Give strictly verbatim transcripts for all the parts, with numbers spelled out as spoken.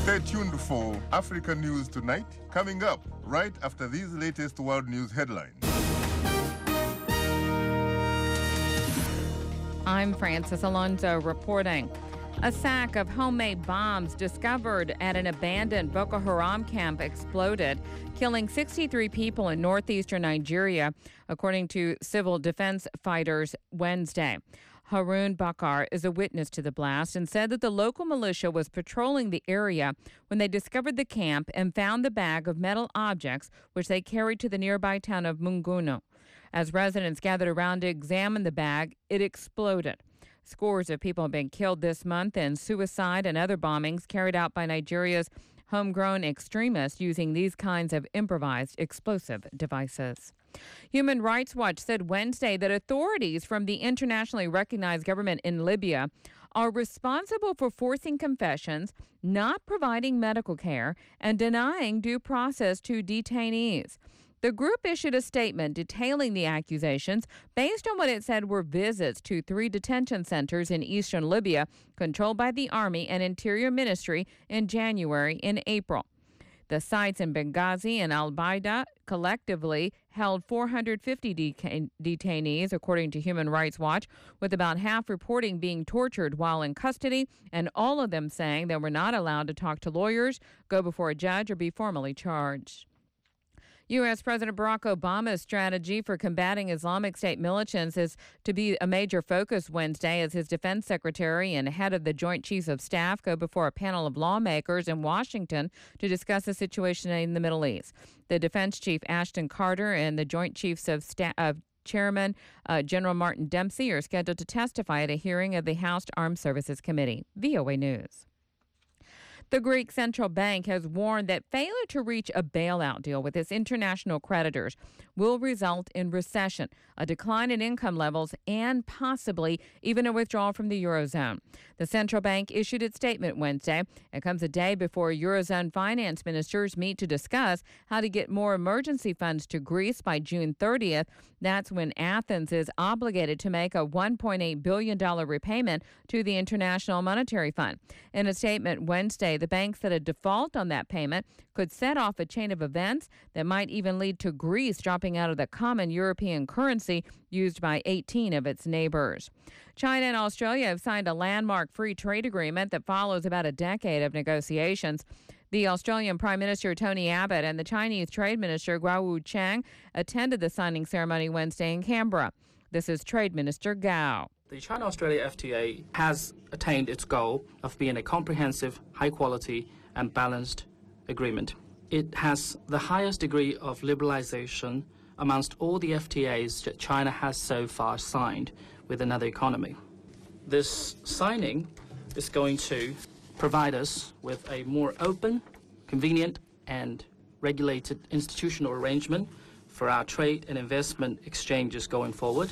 Stay tuned for Africa News Tonight, coming up right after these latest world news headlines. I'm Francis Alonso reporting. A sack of homemade bombs discovered at an abandoned Boko Haram camp exploded, killing sixty-three people in northeastern Nigeria, according to civil defense fighters Wednesday. Harun Bakar is a witness to the blast and said that the local militia was patrolling the area when they discovered the camp and found the bag of metal objects, which they carried to the nearby town of Munguno. As residents gathered around to examine the bag, it exploded. Scores of people have been killed this month in suicide and other bombings carried out by Nigeria's homegrown extremists using these kinds of improvised explosive devices. Human Rights Watch said Wednesday that authorities from the internationally recognized government in Libya are responsible for forcing confessions, not providing medical care, and denying due process to detainees. The group issued a statement detailing the accusations based on what it said were visits to three detention centers in eastern Libya controlled by the Army and Interior Ministry in January and April. The sites in Benghazi and Al-Baida collectively held four hundred fifty de- detainees, according to Human Rights Watch, with about half reporting being tortured while in custody, and all of them saying they were not allowed to talk to lawyers, go before a judge, or be formally charged. U S. President Barack Obama's strategy for combating Islamic State militants is to be a major focus Wednesday as his defense secretary and head of the Joint Chiefs of Staff go before a panel of lawmakers in Washington to discuss the situation in the Middle East. The defense chief, Ashton Carter, and the Joint Chiefs of Staff of Chairman uh, General Martin Dempsey are scheduled to testify at a hearing of the House Armed Services Committee. V O A News. The Greek Central Bank has warned that failure to reach a bailout deal with its international creditors will result in recession, a decline in income levels, and possibly even a withdrawal from the Eurozone. The central bank issued its statement Wednesday. It comes a day before Eurozone finance ministers meet to discuss how to get more emergency funds to Greece by June thirtieth. That's when Athens is obligated to make a one point eight billion dollars repayment to the International Monetary Fund. In a statement Wednesday, the bank said a default on that payment could set off a chain of events that might even lead to Greece dropping out of the common European currency used by eighteen of its neighbors. China and Australia have signed a landmark free trade agreement that follows about a decade of negotiations. The Australian Prime Minister Tony Abbott and the Chinese Trade Minister Guo Chang attended the signing ceremony Wednesday in Canberra. This is Trade Minister Gao. The China-Australia F T A has attained its goal of being a comprehensive, high-quality and balanced agreement. It has the highest degree of liberalization amongst all the F T As that China has so far signed with another economy. This signing is going to provide us with a more open, convenient and regulated institutional arrangement for our trade and investment exchanges going forward.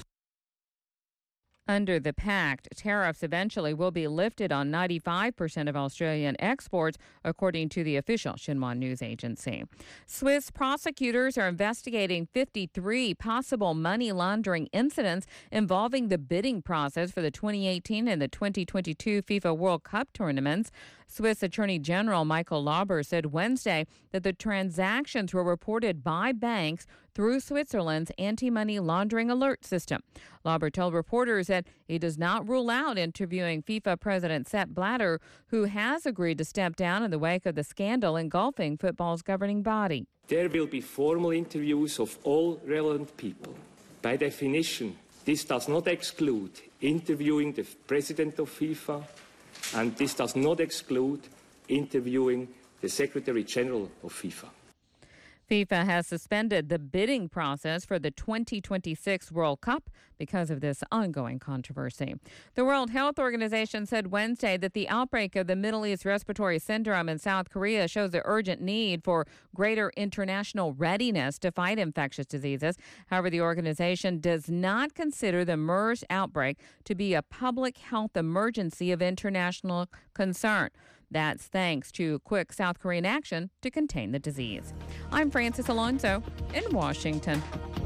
Under the pact, tariffs eventually will be lifted on ninety-five percent of Australian exports, according to the official Xinhua news agency. Swiss prosecutors are investigating fifty-three possible money laundering incidents involving the bidding process for the twenty eighteen and the twenty twenty-two FIFA World Cup tournaments. Swiss Attorney General Michael Lauber said Wednesday that the transactions were reported by banks through Switzerland's anti-money laundering alert system. Lauber told reporters that he does not rule out interviewing FIFA President Sepp Blatter, who has agreed to step down in the wake of the scandal engulfing football's governing body. There will be formal interviews of all relevant people. By definition, this does not exclude interviewing the president of FIFA, and this does not exclude interviewing the Secretary General of FIFA. FIFA has suspended the bidding process for the twenty twenty-six World Cup because of this ongoing controversy. The World Health Organization said Wednesday that the outbreak of the Middle East Respiratory Syndrome in South Korea shows the urgent need for greater international readiness to fight infectious diseases. However, the organization does not consider the MERS outbreak to be a public health emergency of international concern. That's thanks to quick South Korean action to contain the disease. I'm Francis Alonso in Washington.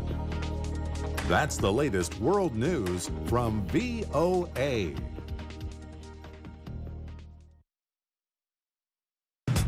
That's the latest world news from V O A.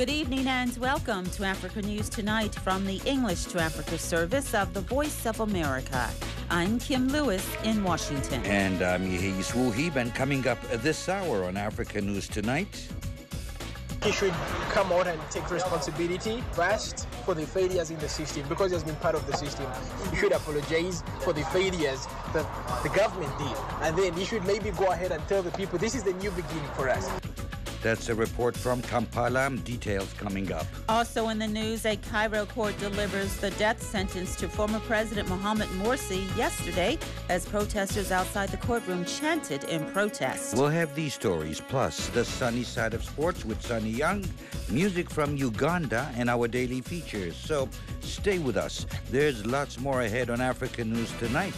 Good evening and welcome to Africa News Tonight from the English to Africa service of the Voice of America. I'm Kim Lewis in Washington. And I'm Yehis Wuhib, and coming up this hour on Africa News Tonight. He should come out and take responsibility first for the failures in the system, because he has been part of the system. He should apologize for the failures that the government did. And then he should maybe go ahead and tell the people this is the new beginning for us. That's a report from Kampala. Details coming up. Also in the news, a Cairo court delivers the death sentence to former President Mohamed Morsi yesterday as protesters outside the courtroom chanted in protest. We'll have these stories, plus the sunny side of sports with Sunny Young, music from Uganda, and our daily features. So stay with us. There's lots more ahead on Africa News Tonight.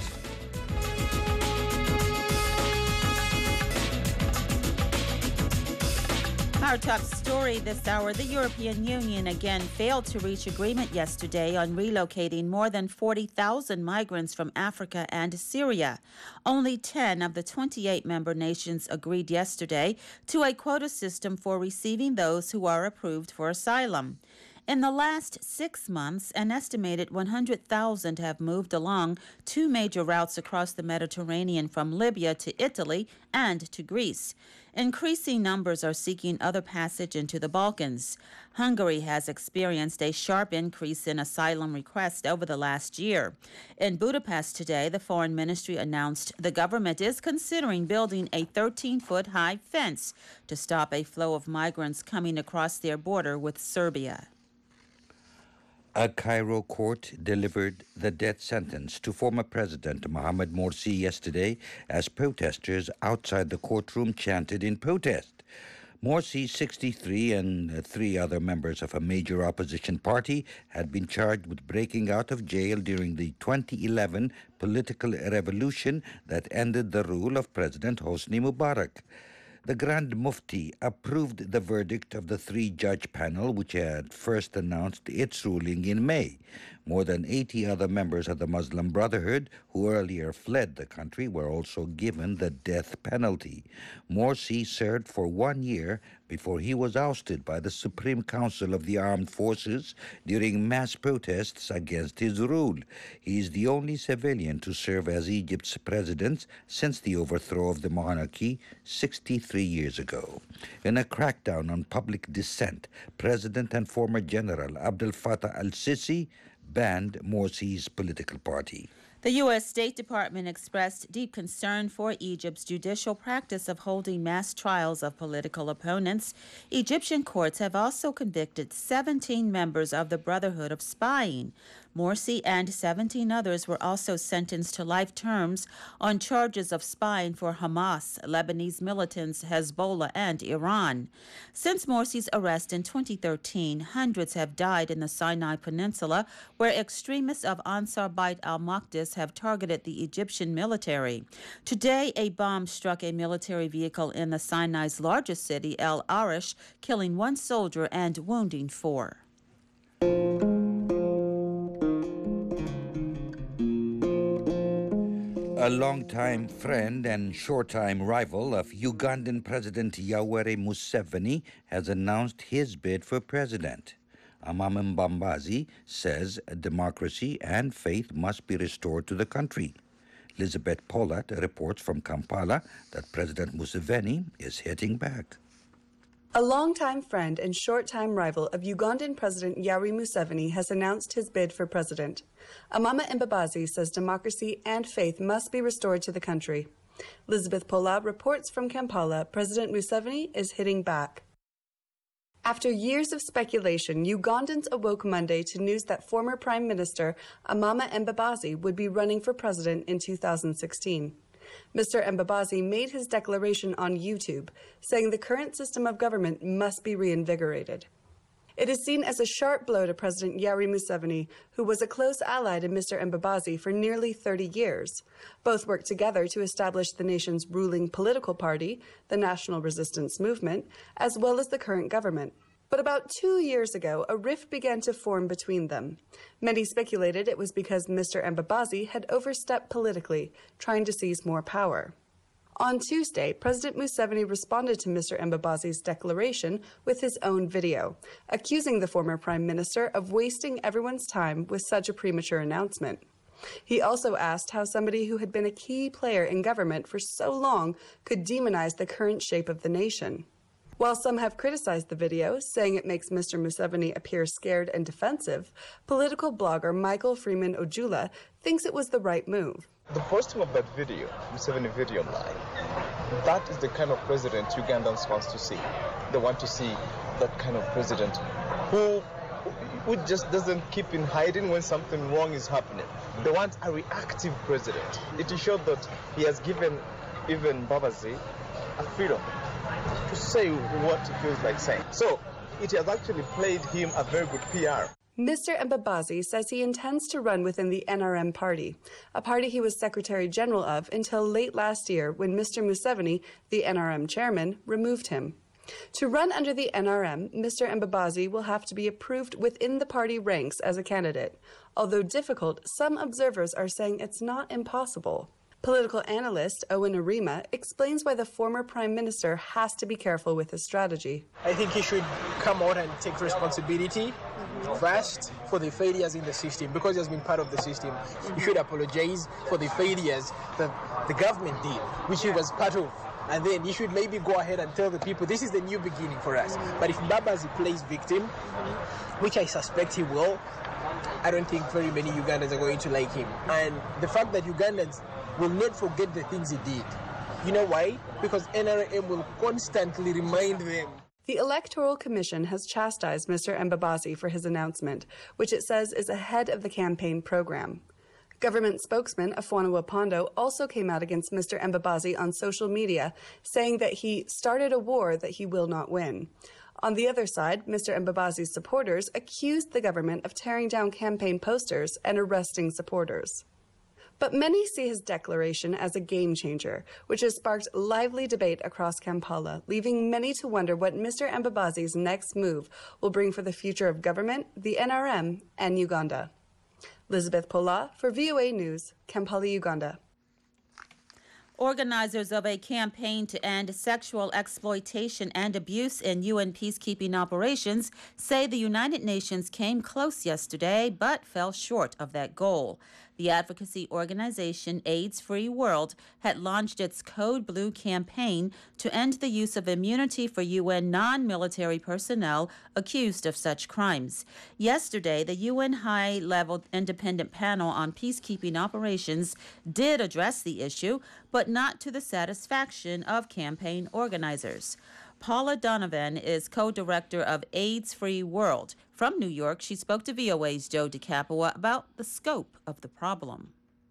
Our top story this hour, the European Union again failed to reach agreement yesterday on relocating more than forty thousand migrants from Africa and Syria. Only ten of the twenty-eight member nations agreed yesterday to a quota system for receiving those who are approved for asylum. In the last six months, an estimated one hundred thousand have moved along two major routes across the Mediterranean from Libya to Italy and to Greece. Increasing numbers are seeking other passage into the Balkans. Hungary has experienced a sharp increase in asylum requests over the last year. In Budapest today, the foreign ministry announced the government is considering building a thirteen-foot high fence to stop a flow of migrants coming across their border with Serbia. A Cairo court delivered the death sentence to former President Mohamed Morsi yesterday as protesters outside the courtroom chanted in protest. Morsi, sixty-three, and three other members of a major opposition party had been charged with breaking out of jail during the twenty eleven political revolution that ended the rule of President Hosni Mubarak. The Grand Mufti approved the verdict of the three-judge panel, which had first announced its ruling in May. More than eighty other members of the Muslim Brotherhood, who earlier fled the country, were also given the death penalty. Morsi served for one year before he was ousted by the Supreme Council of the Armed Forces during mass protests against his rule. He is the only civilian to serve as Egypt's president since the overthrow of the monarchy sixty-three years ago. In a crackdown on public dissent, President and former General Abdel Fattah al-Sisi banned Morsi's political party. The U S State Department expressed deep concern for Egypt's judicial practice of holding mass trials of political opponents. Egyptian courts have also convicted seventeen members of the Brotherhood of spying. Morsi and seventeen others were also sentenced to life terms on charges of spying for Hamas, Lebanese militants, Hezbollah, and Iran. Since Morsi's arrest in twenty thirteen, hundreds have died in the Sinai Peninsula, where extremists of Ansar Bait al-Maqdis have targeted the Egyptian military. Today, a bomb struck a military vehicle in the Sinai's largest city, El Arish, killing one soldier and wounding four. A longtime friend and short-time rival of Ugandan President Yoweri Museveni has announced his bid for president. Amama Mbabazi says democracy and faith must be restored to the country. Elizabeth Pollard reports from Kampala that President Museveni is hitting back. A longtime friend and short-time rival of Ugandan President Yoweri Museveni has announced his bid for president. Amama Mbabazi says democracy and faith must be restored to the country. Elizabeth Pollard reports from Kampala President Museveni is hitting back. After years of speculation, Ugandans awoke Monday to news that former Prime Minister Amama Mbabazi would be running for president in two thousand sixteen. Mister Mbabazi made his declaration on YouTube, saying the current system of government must be reinvigorated. It is seen as a sharp blow to President Yoweri Museveni, who was a close ally to Mister Mbabazi for nearly thirty years. Both worked together to establish the nation's ruling political party, the National Resistance Movement, as well as the current government. But about two years ago, a rift began to form between them. Many speculated it was because Mister Mbabazi had overstepped politically, trying to seize more power. On Tuesday, President Museveni responded to Mister Mbabazi's declaration with his own video, accusing the former prime minister of wasting everyone's time with such a premature announcement. He also asked how somebody who had been a key player in government for so long could demonize the current shape of the nation. While some have criticized the video, saying it makes Mister Museveni appear scared and defensive, political blogger Michael Freeman Ojula thinks it was the right move. The posting of that video, Museveni video line, that is the kind of president Ugandans want to see. They want to see that kind of president who, who just doesn't keep in hiding when something wrong is happening. They want a reactive president. It is showed that he has given even Mbabazi a freedom to say what he feels like saying. So it has actually played him a very good P R. Mister Mbabazi says he intends to run within the N R M party, a party he was Secretary General of until late last year when Mister Museveni, the N R M chairman, removed him. To run under the N R M, Mister Mbabazi will have to be approved within the party ranks as a candidate. Although difficult, some observers are saying it's not impossible. Political analyst Owen Arima explains why the former prime minister has to be careful with his strategy. I think he should come out and take responsibility first for the failures in the system, because he has been part of the system. He should apologize for the failures that the government did, which he was part of. And then he should maybe go ahead and tell the people, this is the new beginning for us. But if Mbabazi plays victim, which I suspect he will, I don't think very many Ugandans are going to like him. And the fact that Ugandans will not forget the things he did. You know why? Because N R M will constantly remind them. The Electoral Commission has chastised Mister Mbabazi for his announcement, which it says is ahead of the campaign program. Government spokesman Afwana Wapondo also came out against Mister Mbabazi on social media, saying that he started a war that he will not win. On the other side, Mister Mbabazi's supporters accused the government of tearing down campaign posters and arresting supporters. But many see his declaration as a game changer, which has sparked lively debate across Kampala, leaving many to wonder what Mister Mbabazi's next move will bring for the future of government, the N R M, and Uganda. Elizabeth Pola for V O A News, Kampala, Uganda. Organizers of a campaign to end sexual exploitation and abuse in U N peacekeeping operations say the United Nations came close yesterday but fell short of that goal. The advocacy organization AIDS Free World had launched its Code Blue campaign to end the use of immunity for U N non-military personnel accused of such crimes. Yesterday, the U N high-level independent panel on peacekeeping operations did address the issue, but not to the satisfaction of campaign organizers. Paula Donovan is co-director of AIDS Free World. From New York, she spoke to V O A's Joe DeCapua about the scope of the problem.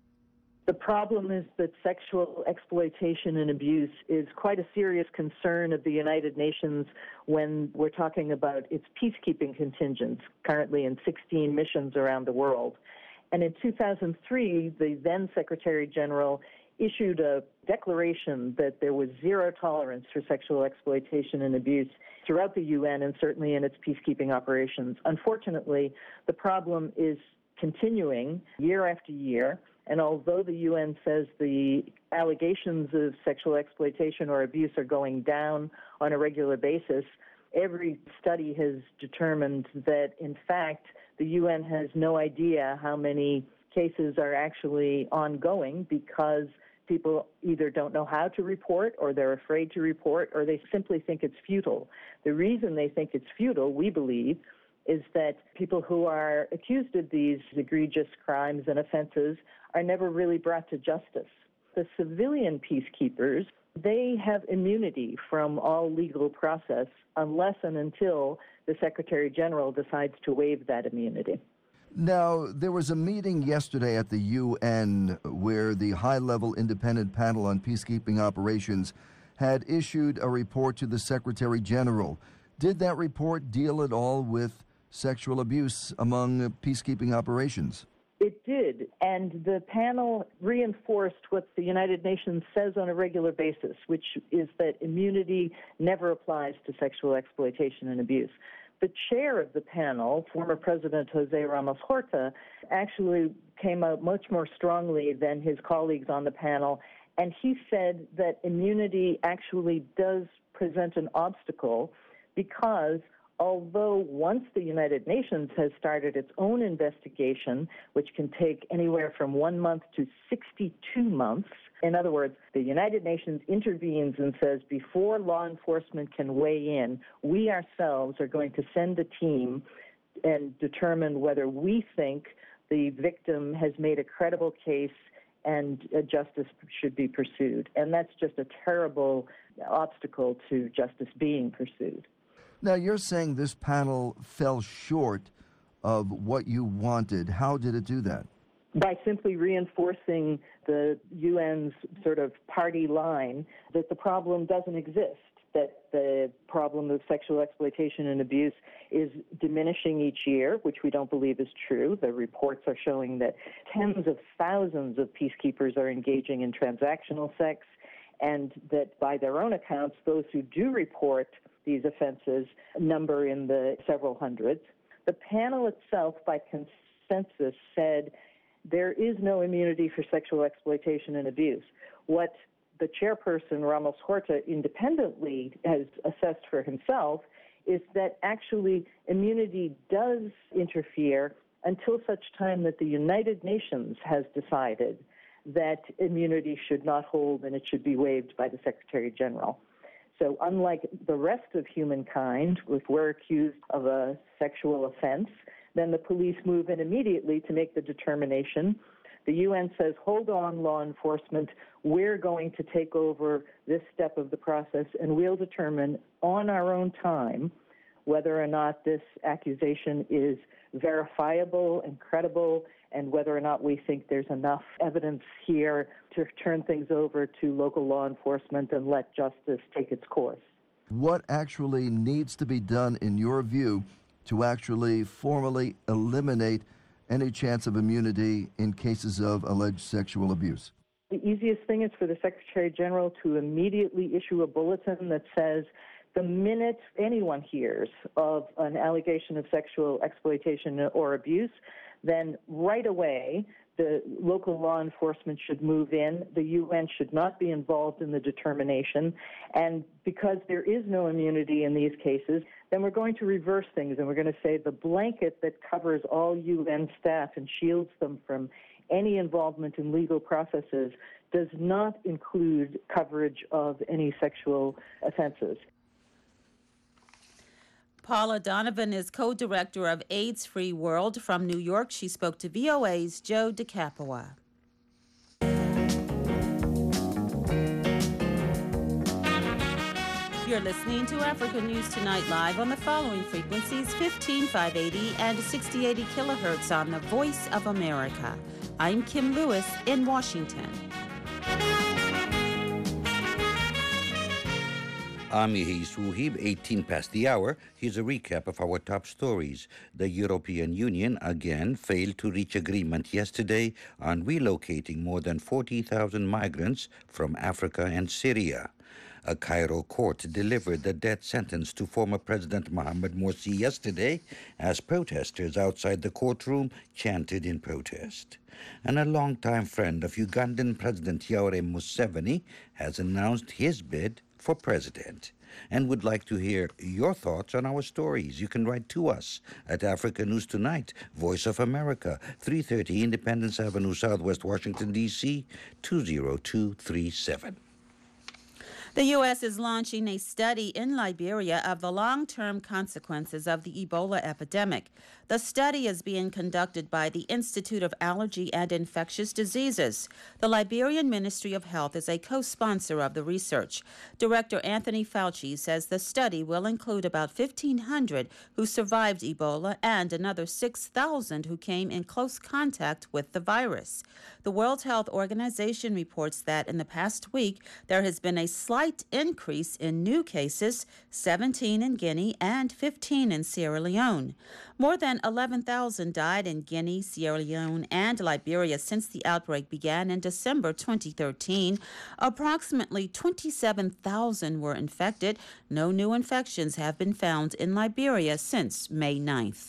The problem is that sexual exploitation and abuse is quite a serious concern of the United Nations when we're talking about its peacekeeping contingents, currently in sixteen missions around the world. And in two thousand three, the then Secretary General issued a declaration that there was zero tolerance for sexual exploitation and abuse throughout the U N and certainly in its peacekeeping operations. Unfortunately, the problem is continuing year after year, and although the U N says the allegations of sexual exploitation or abuse are going down on a regular basis, every study has determined that, in fact, the U N has no idea how many cases are actually ongoing because people either don't know how to report or they're afraid to report or they simply think it's futile. The reason they think it's futile, we believe, is that people who are accused of these egregious crimes and offenses are never really brought to justice. The civilian peacekeepers, they have immunity from all legal process unless and until the Secretary General decides to waive that immunity. Now, there was a meeting yesterday at the U N where the high-level independent panel on peacekeeping operations had issued a report to the Secretary General. Did that report deal at all with sexual abuse among peacekeeping operations? It did, and the panel reinforced what the United Nations says on a regular basis, which is that immunity never applies to sexual exploitation and abuse. The chair of the panel, former President Jose Ramos Horta, actually came out much more strongly than his colleagues on the panel And he said that immunity actually does present an obstacle because although once the United Nations has started its own investigation, which can take anywhere from one month to sixty-two months, in other words, the United Nations intervenes and says, before law enforcement can weigh in, we ourselves are going to send a team and determine whether we think the victim has made a credible case and uh, justice should be pursued. And that's just a terrible obstacle to justice being pursued. Now, you're saying this panel fell short of what you wanted. How did it do that? By simply reinforcing the U N's sort of party line that the problem doesn't exist, that the problem of sexual exploitation and abuse is diminishing each year, which we don't believe is true. The reports are showing that tens of thousands of peacekeepers are engaging in transactional sex, and that by their own accounts, those who do report these offenses number in the several hundreds. The panel itself, by consensus, said there is no immunity for sexual exploitation and abuse. What the chairperson, Ramos Horta, independently has assessed for himself is that actually immunity does interfere until such time that the United Nations has decided that immunity should not hold and it should be waived by the Secretary General. So unlike the rest of humankind, if we're accused of a sexual offense, then the police move in immediately to make the determination. The U N says, hold on, law enforcement, we're going to take over this step of the process, and we'll determine on our own time whether or not this accusation is verifiable and credible, and whether or not we think there's enough evidence here to turn things over to local law enforcement and let justice take its course. What actually needs to be done, in your view, to actually formally eliminate any chance of immunity in cases of alleged sexual abuse? The easiest thing is for the Secretary General to immediately issue a bulletin that says the minute anyone hears of an allegation of sexual exploitation or abuse, then right away the local law enforcement should move in. The U N should not be involved in the determination. And because there is no immunity in these cases, then we're going to reverse things, and we're going to say the blanket that covers all U N staff and shields them from any involvement in legal processes does not include coverage of any sexual offenses. Paula Donovan is co-director of AIDS Free World from New York. She spoke to V O A's Joe DeCapua. You're listening to Africa News Tonight live on the following frequencies: fifteen five eighty and sixty eighty kilohertz on the Voice of America. I'm Kim Lewis in Washington. I'm Yehi Suhib, eighteen past the hour. Here's a recap of our top stories. The European Union again failed to reach agreement yesterday on relocating more than forty thousand migrants from Africa and Syria. A Cairo court delivered the death sentence to former President Mohamed Morsi yesterday as protesters outside the courtroom chanted in protest. And a longtime friend of Ugandan President Yoweri Museveni has announced his bid for president and would like to hear your thoughts on our stories. You can write to us at Africa News Tonight, Voice of America, three thirty Independence Avenue, Southwest Washington, D C, two zero two three seven. The U S is launching a study in Liberia of the long-term consequences of the Ebola epidemic. The study is being conducted by the Institute of Allergy and Infectious Diseases. The Liberian Ministry of Health is a co-sponsor of the research. Director Anthony Fauci says the study will include about fifteen hundred who survived Ebola and another six thousand who came in close contact with the virus. The World Health Organization reports that in the past week, there has been a slight increase in new cases, seventeen in Guinea and fifteen in Sierra Leone. More than eleven thousand died in Guinea, Sierra Leone, and Liberia since the outbreak began in December twenty thirteen. Approximately twenty-seven thousand were infected. No new infections have been found in Liberia since May ninth.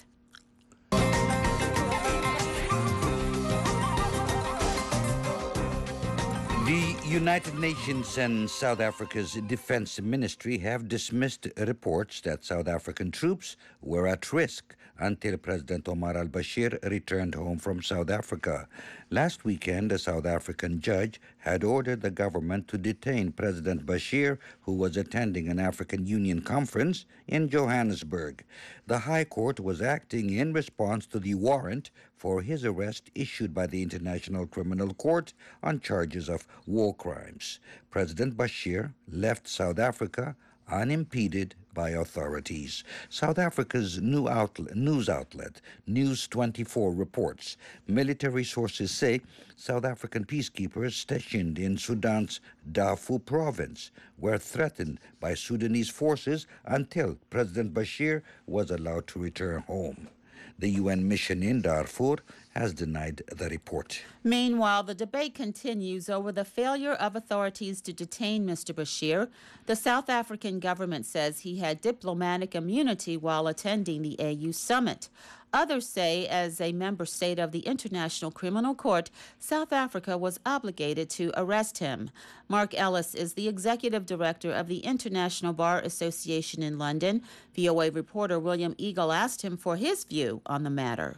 The United Nations and South Africa's Defense Ministry have dismissed reports that South African troops were at risk until President Omar al-Bashir returned home from South Africa. Last weekend, a South African judge had ordered the government to detain President Bashir, who was attending an African Union conference in Johannesburg. The High Court was acting in response to the warrant for his arrest issued by the International Criminal Court on charges of war crimes. President Bashir left South Africa unimpeded by authorities. South Africa's new outlet, news outlet, News twenty-four, reports military sources say South African peacekeepers stationed in Sudan's Darfur province were threatened by Sudanese forces until President Bashir was allowed to return home. The U N mission in Darfur has denied the report. Meanwhile, the debate continues over the failure of authorities to detain Mister Bashir. The South African government says he had diplomatic immunity while attending the A U summit. Others say, as a member state of the International Criminal Court, South Africa was obligated to arrest him. Mark Ellis is the executive director of the International Bar Association in London. V O A reporter William Eagle asked him for his view on the matter.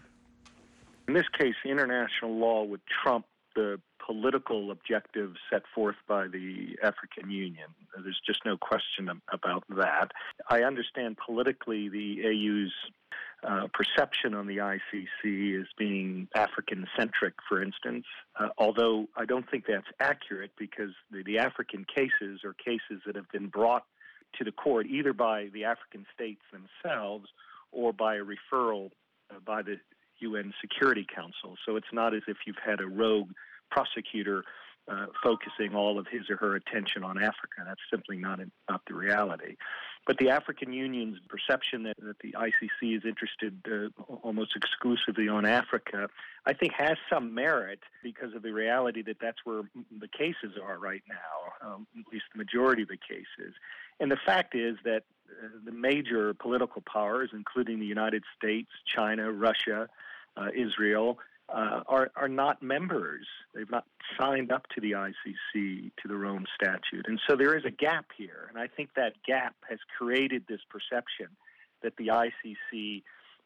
In this case, international law would trump the political objectives set forth by the African Union. There's just no question about that. I understand politically the A U's uh, perception on the I C C as being African-centric, for instance, uh, although I don't think that's accurate because the, the African cases are cases that have been brought to the court either by the African states themselves or by a referral uh, by the U N Security Council. So it's not as if you've had a rogue prosecutor uh, focusing all of his or her attention on Africa. That's simply not, in, not the reality. But the African Union's perception that, that the I C C is interested uh, almost exclusively on Africa, I think has some merit because of the reality that that's where the cases are right now, um, at least the majority of the cases. And the fact is that uh, the major political powers, including the United States, China, Russia, uh, Israel, uh, are, are not members. They've not signed up to the I C C, to the Rome Statute. And so there is a gap here. And I think that gap has created this perception that the I C C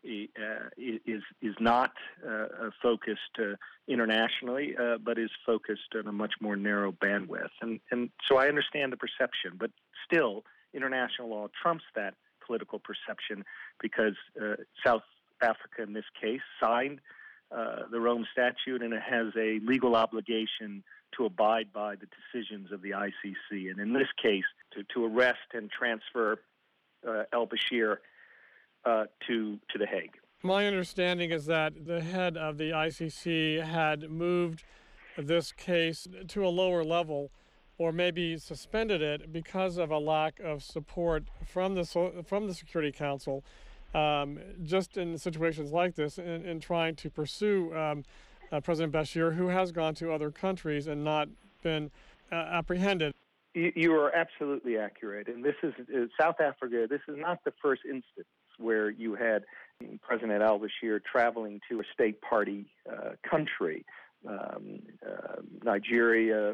uh, is, is not uh, focused uh, internationally, uh, but is focused on a much more narrow bandwidth. And, and so I understand the perception, but still, international law trumps that political perception because uh, South Africa, in this case, signed uh, the Rome Statute, and it has a legal obligation to abide by the decisions of the I C C, and in this case, to, to arrest and transfer uh, al-Bashir uh, to, to The Hague. My understanding is that the head of the I C C had moved this case to a lower level, or maybe suspended it because of a lack of support from the from the Security Council, um, just in situations like this, in, in trying to pursue um, uh, President Bashir, who has gone to other countries and not been uh, apprehended. You, you are absolutely accurate, and this is uh, South Africa. This is not the first instance where you had President al-Bashir traveling to a state party uh, country. Um, uh, Nigeria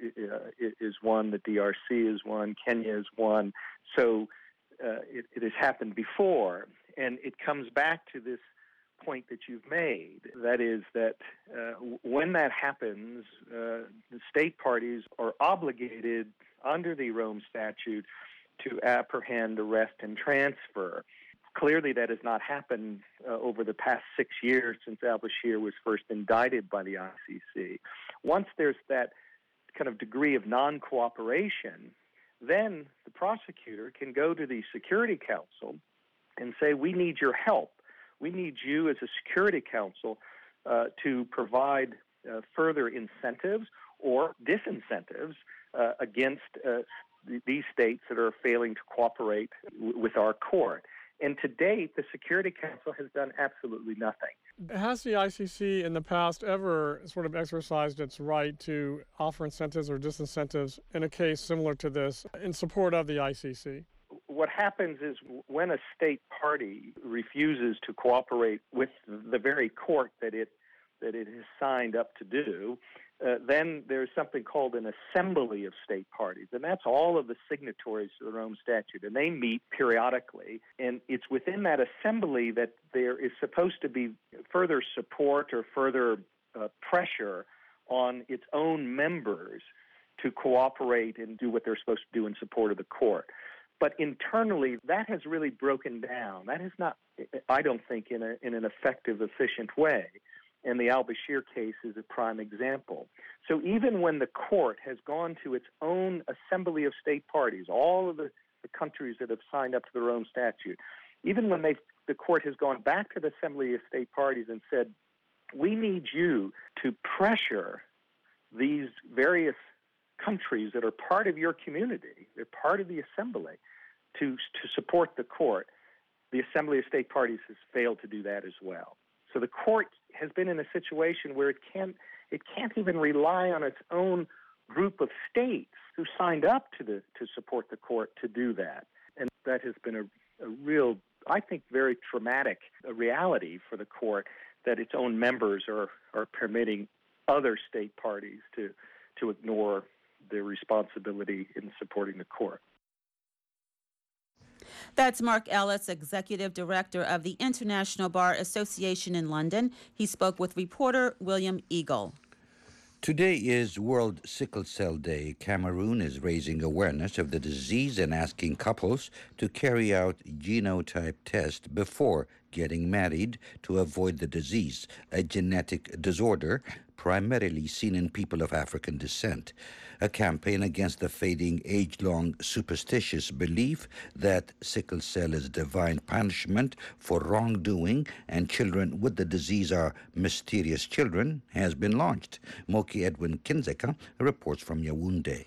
is one, the D R C is one, Kenya is one. So uh, it, it has happened before, and it comes back to this point that you've made. That is that uh, when that happens, uh, the state parties are obligated under the Rome Statute to apprehend, arrest, and transfer. Clearly, that has not happened uh, over the past six years since al-Bashir was first indicted by the I C C. Once there's that kind of degree of non-cooperation, then the prosecutor can go to the Security Council and say, we need your help. We need you as a Security Council uh, to provide uh, further incentives or disincentives uh, against uh, these states that are failing to cooperate w- with our court. And to date, the Security Council has done absolutely nothing. Has the I C C in the past ever sort of exercised its right to offer incentives or disincentives in a case similar to this in support of the I C C? What happens is when a state party refuses to cooperate with the very court that it that it has signed up to do, uh, then there's something called an assembly of state parties, and that's all of the signatories to the Rome Statute, and they meet periodically, and it's within that assembly that there is supposed to be further support or further uh, pressure on its own members to cooperate and do what they're supposed to do in support of the court. But internally, that has really broken down. That is not, I don't think, in, a, in an effective, efficient way. And the al-Bashir case is a prime example. So even when the court has gone to its own assembly of state parties, all of the, the countries that have signed up to the Rome Statute, even when they the court has gone back to the assembly of state parties and said, we need you to pressure these various countries that are part of your community, they're part of the assembly, to, to support the court, the assembly of state parties has failed to do that as well. So the court has been in a situation where it can't, it can't even rely on its own group of states who signed up to the to support the court to do that. And that has been a, a real, I think, very traumatic reality for the court, that its own members are, are permitting other state parties to, to ignore their responsibility in supporting the court. That's Mark Ellis, Executive Director of the International Bar Association in London. He spoke with reporter William Eagle. Today is World Sickle Cell Day. Cameroon is raising awareness of the disease and asking couples to carry out genotype tests before getting married to avoid the disease, a genetic disorder primarily seen in people of African descent. A campaign against the fading age-long superstitious belief that sickle cell is divine punishment for wrongdoing and children with the disease are mysterious children has been launched. Moki Edwin Kinzeka reports from Yaoundé.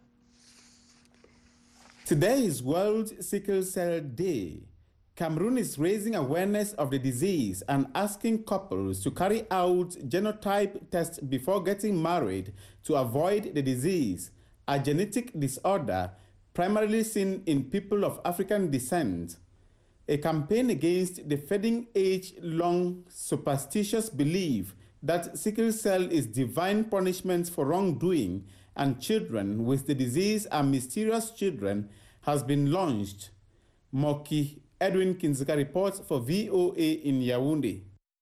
Today is World Sickle Cell Day. Cameroon is raising awareness of the disease and asking couples to carry out genotype tests before getting married to avoid the disease, a genetic disorder primarily seen in people of African descent. A campaign against the fading age-long superstitious belief that sickle cell is divine punishment for wrongdoing and children with the disease are mysterious children has been launched. Moki Edwin Kinzika reports for V O A in Yaoundé.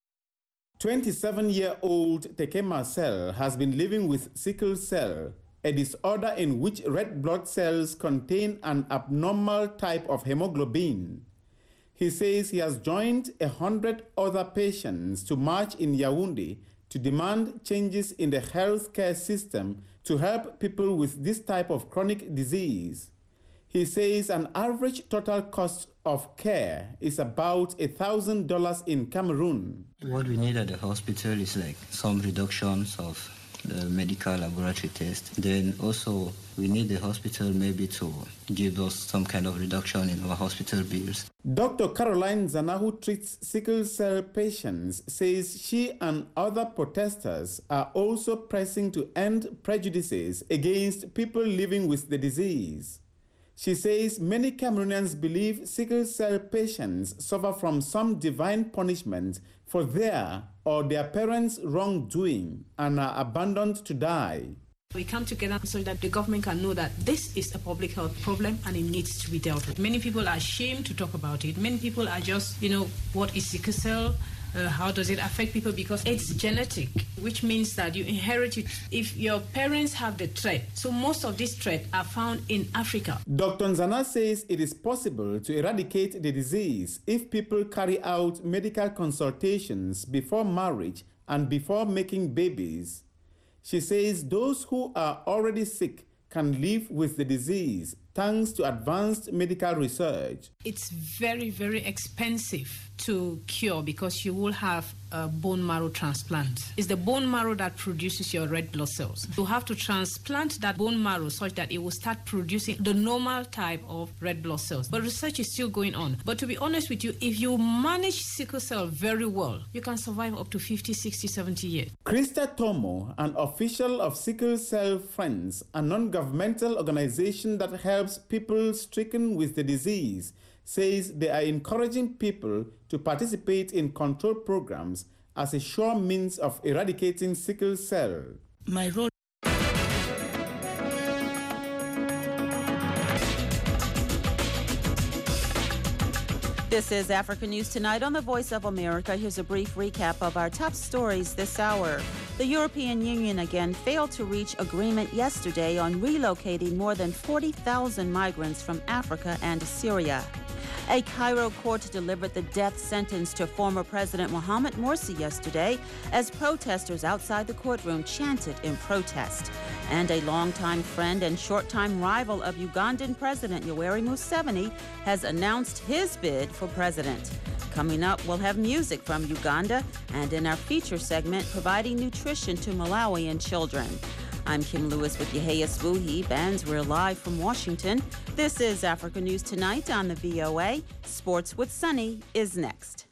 twenty-seven-year-old Teke Marcel has been living with sickle cell, a disorder in which red blood cells contain an abnormal type of hemoglobin. He says he has joined a hundred other patients to march in Yaoundé to demand changes in the healthcare system to help people with this type of chronic disease. He says an average total cost of care is about one thousand dollars in Cameroon. What we need at the hospital is like some reductions of the medical laboratory test. Then also we need the hospital maybe to give us some kind of reduction in our hospital bills. Doctor Caroline Zana, who treats sickle cell patients, says she and other protesters are also pressing to end prejudices against people living with the disease. She says many Cameroonians believe sickle cell patients suffer from some divine punishment for their or their parents' wrongdoing and are abandoned to die. We come together so that the government can know that this is a public health problem and it needs to be dealt with. Many people are ashamed to talk about it. Many people are just, you know, what is sickle cell? Uh, how does it affect people? Because it's genetic, which means that you inherit it if your parents have the trait. So most of these traits are found in Africa. Doctor Nzana says it is possible to eradicate the disease if people carry out medical consultations before marriage and before making babies. She says those who are already sick can live with the disease thanks to advanced medical research. It's very, very expensive to cure because you will have a bone marrow transplant. It's the bone marrow that produces your red blood cells. You have to transplant that bone marrow such that it will start producing the normal type of red blood cells. But research is still going on. But to be honest with you, if you manage sickle cell very well, you can survive up to fifty, sixty, seventy years. Krista Tomo, an official of Sickle Cell Friends, a non-governmental organization that helps people stricken with the disease, says they are encouraging people to participate in control programs as a sure means of eradicating sickle cell. My role This is Africa News Tonight on the Voice of America. Here's a brief recap of our top stories this hour. The European Union again failed to reach agreement yesterday on relocating more than forty thousand migrants from Africa and Syria. A Cairo court delivered the death sentence to former President Mohamed Morsi yesterday as protesters outside the courtroom chanted in protest. And a longtime friend and short-time rival of Ugandan President Yoweri Museveni has announced his bid for president. Coming up, we'll have music from Uganda and in our feature segment, providing nutrition to Malawian children. I'm Kim Lewis with Yehia Sbuhi. Bands, we're live from Washington. This is Africa News Tonight on the V O A. Sports with Sunny is next.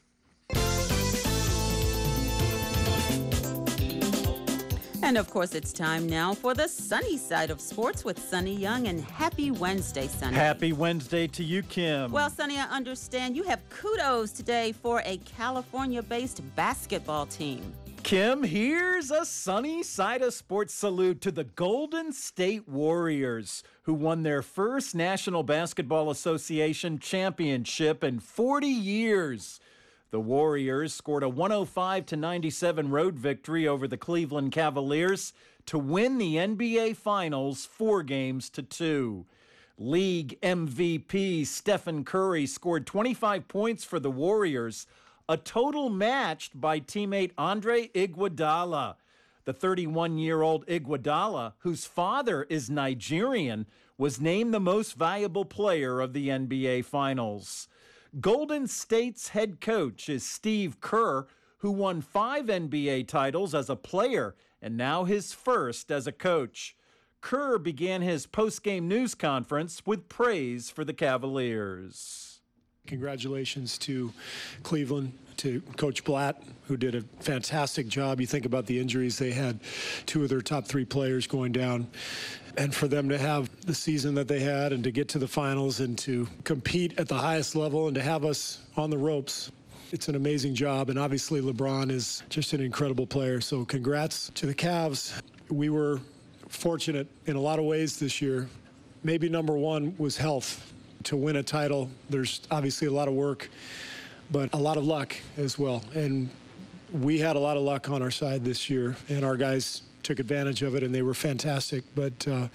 And of course, it's time now for the sunny side of sports with Sunny Young. And happy Wednesday, Sunny. Happy Wednesday to you, Kim. Well, Sunny, I understand you have kudos today for a California-based basketball team. Kim, here's a sunny side of sports salute to the Golden State Warriors, who won their first National Basketball Association championship in forty years. The Warriors scored a one oh five to ninety-seven road victory over the Cleveland Cavaliers to win the N B A Finals four games to two. League M V P Stephen Curry scored twenty-five points for the Warriors, a total matched by teammate Andre Iguodala. The thirty-one-year-old Iguodala, whose father is Nigerian, was named the most valuable player of the N B A Finals. Golden State's head coach is Steve Kerr, who won five N B A titles as a player and now his first as a coach. Kerr began his post-game news conference with praise for the Cavaliers. Congratulations to Cleveland, to Coach Blatt, who did a fantastic job. You think about the injuries, they had two of their top three players going down. And for them to have the season that they had and to get to the finals and to compete at the highest level and to have us on the ropes, it's an amazing job. And obviously LeBron is just an incredible player. So congrats to the Cavs. We were fortunate in a lot of ways this year. Maybe number one was health. To win a title, there's obviously a lot of work, but a lot of luck as well. And we had a lot of luck on our side this year, and our guys took advantage of it, and they were fantastic. But, uh,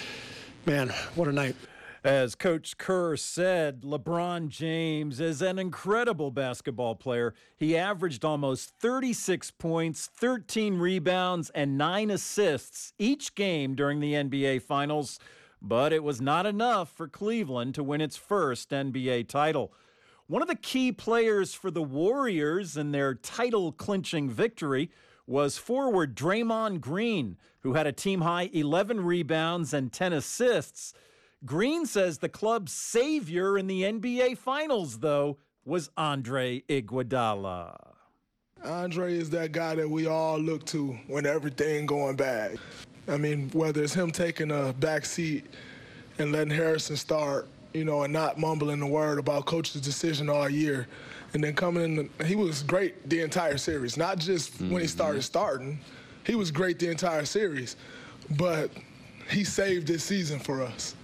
man, what a night. As Coach Kerr said, LeBron James is an incredible basketball player. He averaged almost thirty-six points, thirteen rebounds, and nine assists each game during the N B A Finals. But it was not enough for Cleveland to win its first N B A title. One of the key players for the Warriors in their title-clinching victory was forward Draymond Green, who had a team-high eleven rebounds and ten assists. Green says the club's savior in the N B A Finals, though, was Andre Iguodala. Andre is that guy that we all look to when everything going bad. I mean, whether it's him taking a back seat and letting Harrison start, you know, and not mumbling the word about coach's decision all year, and then coming in, he was great the entire series, not just mm-hmm. when he started starting. He was great the entire series, but he saved this season for us.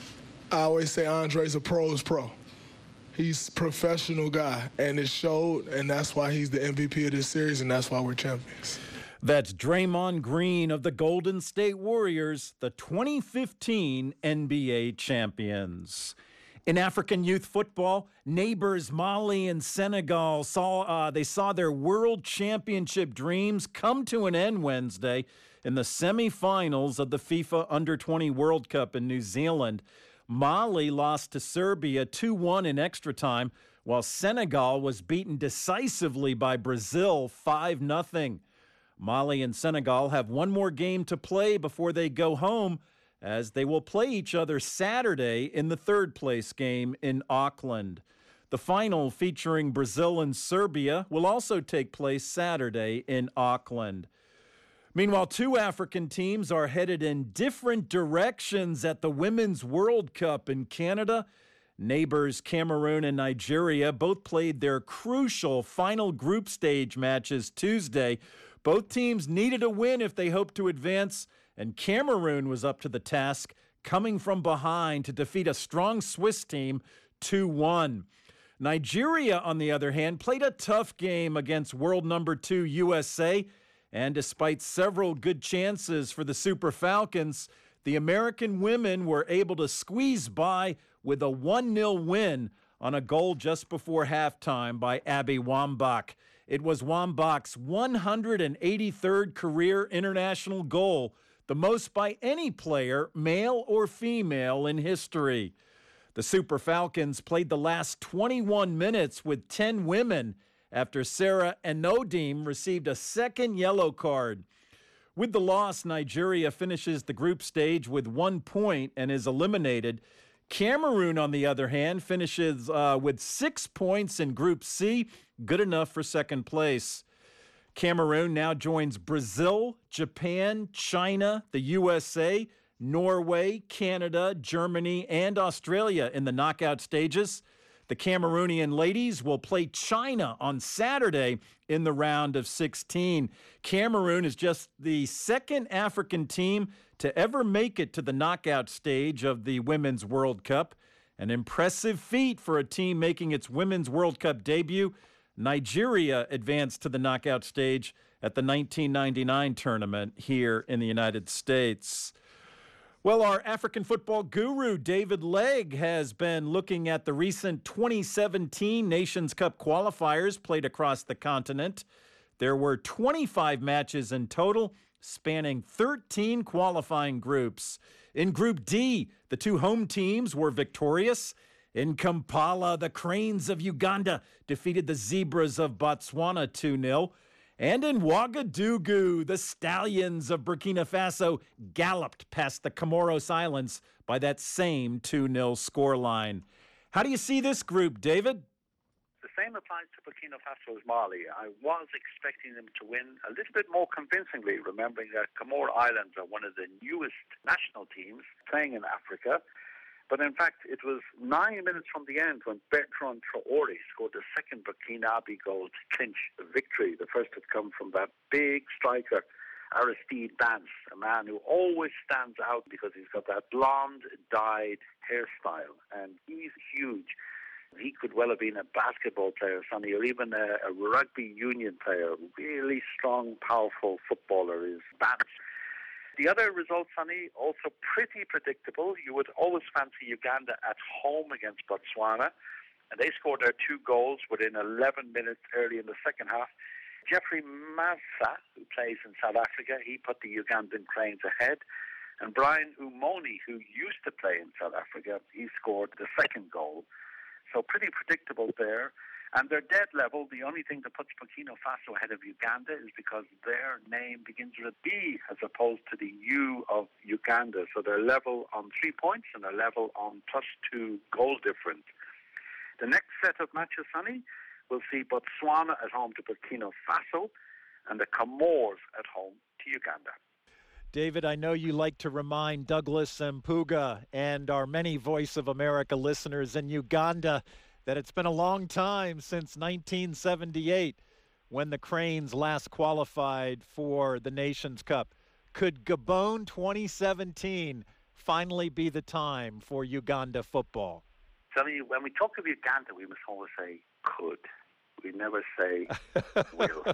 I always say Andre's a pro's pro. He's a professional guy, and it showed, and that's why he's the M V P of this series, and that's why we're champions. That's Draymond Green of the Golden State Warriors, the twenty fifteen N B A champions. In African youth football, neighbors Mali and Senegal saw uh, they saw their world championship dreams come to an end Wednesday in the semifinals of the FIFA Under twenty World Cup in New Zealand. Mali lost to Serbia two one in extra time, while Senegal was beaten decisively by Brazil five nothing. Mali and Senegal have one more game to play before they go home, as they will play each other Saturday in the third-place game in Auckland. The final, featuring Brazil and Serbia, will also take place Saturday in Auckland. Meanwhile, two African teams are headed in different directions at the Women's World Cup in Canada. Neighbors Cameroon and Nigeria both played their crucial final group stage matches Tuesday. Both teams needed a win if they hoped to advance, and Cameroon was up to the task, coming from behind to defeat a strong Swiss team two one. Nigeria, on the other hand, played a tough game against world number two U S A, and despite several good chances for the Super Falcons, the American women were able to squeeze by with a one nil win on a goal just before halftime by Abby Wambach. It was Wambach's one hundred eighty-third career international goal, the most by any player, male or female, in history. The Super Falcons played the last twenty-one minutes with ten women after Sarah Enodim received a second yellow card. With the loss, Nigeria finishes the group stage with one point and is eliminated. Cameroon, on the other hand, finishes uh, with six points in Group C, good enough for second place. Cameroon now joins Brazil, Japan, China, the U S A, Norway, Canada, Germany, and Australia in the knockout stages. The Cameroonian ladies will play China on Saturday in the round of sixteen. Cameroon is just the second African team to ever make it to the knockout stage of the Women's World Cup. An impressive feat for a team making its Women's World Cup debut. Nigeria advanced to the knockout stage at the nineteen ninety-nine tournament here in the United States. Well, our African football guru, David Legg, has been looking at the recent twenty seventeen Nations Cup qualifiers played across the continent. There were twenty-five matches in total, spanning thirteen qualifying groups. In Group D, the two home teams were victorious. In Kampala, the Cranes of Uganda defeated the Zebras of Botswana two nil. And in Ouagadougou, the Stallions of Burkina Faso galloped past the Comoros Islands by that same two nil scoreline. How do you see this group, David? The same applies to Burkina Faso as Mali. I was expecting them to win a little bit more convincingly, remembering that Comoro Islands are one of the newest national teams playing in Africa. But in fact, it was nine minutes from the end when Bertrand Traoré scored the second Burkinabe goal to clinch the victory. The first had come from that big striker, Aristide Bance, a man who always stands out because he's got that blonde, dyed hairstyle, and he's huge. He could well have been a basketball player, Sonny, or even a, a rugby union player. Really strong, powerful footballer is Bance. The other results, Sonny, also pretty predictable. You would always fancy Uganda at home against Botswana, and they scored their two goals within eleven minutes early in the second half. Jeffrey Massa, who plays in South Africa, he put the Ugandan Cranes ahead. And Brian Umoni, who used to play in South Africa, he scored the second goal. So pretty predictable there. And their dead level, the only thing that puts Burkina Faso ahead of Uganda is because their name begins with a B as opposed to the U of Uganda. So they're level on three points and they're level on plus two goal difference. The next set of matches, Sonny, we'll see Botswana at home to Burkina Faso and the Comores at home to Uganda. David, I know you like to remind Douglas Mpuga and our many Voice of America listeners in Uganda that it's been a long time since nineteen seventy-eight when the Cranes last qualified for the Nations Cup. Could Gabon twenty seventeen finally be the time for Uganda football? Tell you, when we talk of Uganda, we must always say could. We never say will.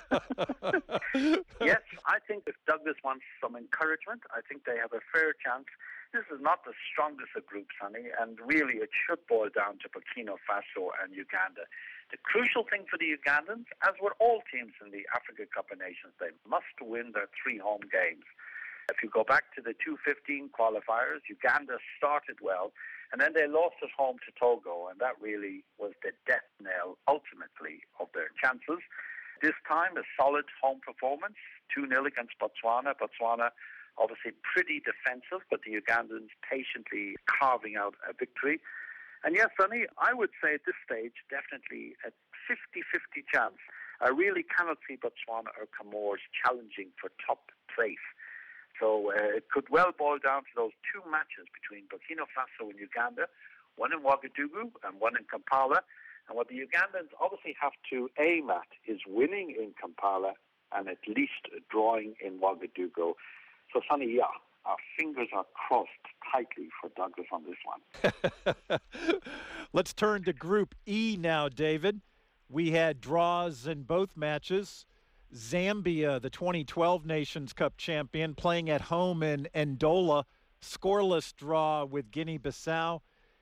Yes, I think if Douglas wants some encouragement, I think they have a fair chance. This is not the strongest of groups, honey, and really it should boil down to Burkina Faso and Uganda. The crucial thing for the Ugandans, as with all teams in the Africa Cup of Nations, they must win their three home games. If you go back to the two fifteen qualifiers, Uganda started well, and then they lost at home to Togo, and that really was the death knell, ultimately, of their chances. This time, a solid home performance, two nil against Botswana. Botswana, obviously pretty defensive, but the Ugandans patiently carving out a victory. And yes, Sonny, I would say at this stage, definitely a fifty-fifty chance. I really cannot see Botswana or Comores challenging for top place. So uh, it could well boil down to those two matches between Burkina Faso and Uganda, one in Ouagadougou and one in Kampala. And what the Ugandans obviously have to aim at is winning in Kampala and at least drawing in Ouagadougou. So, Sonny, yeah, our fingers are crossed tightly for Douglas on this one. Let's turn to Group E now, David. We had draws in both matches. Zambia, the twenty twelve Nations Cup champion, playing at home in Ndola, scoreless draw with Guinea-Bissau.